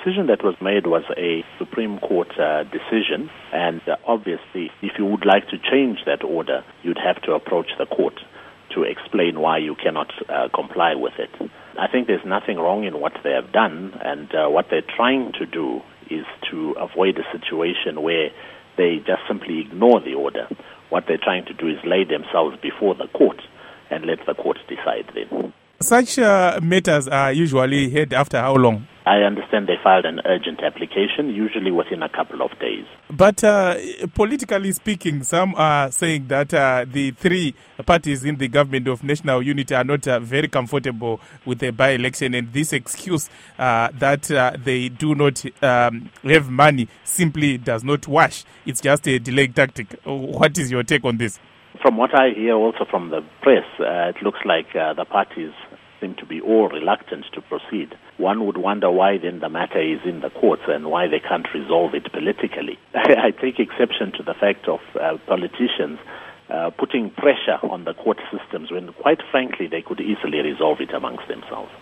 decision that was made was a Supreme Court decision, and obviously, if you would like to change that order, you'd have to approach the court to explain why you cannot comply with it. I think there's nothing wrong in what they have done, and what they're trying to do is to avoid a situation where they just simply ignore the order. What they're trying to do is lay themselves before the court and let the court decide then. Such matters are usually heard after how long? I understand they filed an urgent application, usually within a couple of days. But politically speaking, some are saying that the three parties in the government of national unity are not very comfortable with the by-election, and this excuse that they do not have money simply does not wash. It's just a delay tactic. What is your take on this? From what I hear also from the press, it looks like the parties seem to be all reluctant to proceed. One would wonder why then the matter is in the courts and why they can't resolve it politically. I take exception to the fact of politicians putting pressure on the court systems when, quite frankly, they could easily resolve it amongst themselves.